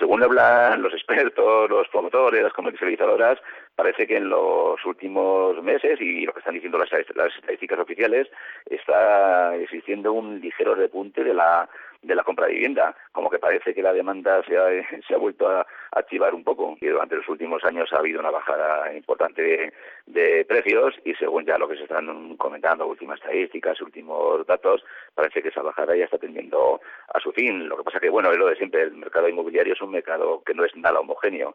según hablan los expertos, los promotores, las comercializadoras, parece que en los últimos meses, y lo que están diciendo las estadísticas oficiales, está existiendo un ligero repunte de la compra de vivienda, como que parece que la demanda se ha vuelto a activar un poco, y durante los últimos años ha habido una bajada importante de precios, y según ya lo que se están comentando, últimas estadísticas, últimos datos, parece que esa bajada ya está tendiendo a su fin. Lo que pasa que, bueno, es lo de siempre, el mercado inmobiliario es un mercado que no es nada homogéneo,